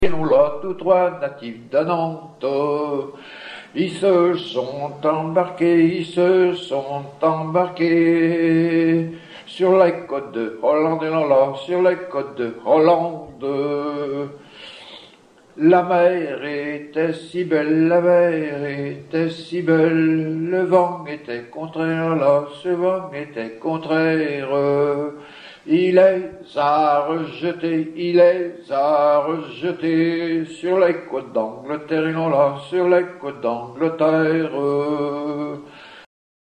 Et nous là, tous trois natifs de Nantes, ils se sont embarqués sur les côtes de Hollande et là, sur les côtes de Hollande. La mer était si belle, la mer était si belle, le vent était contraire, là, ce vent était contraire. Il les a rejetés sur les côtes d'Angleterre, et non là, sur les côtes d'Angleterre.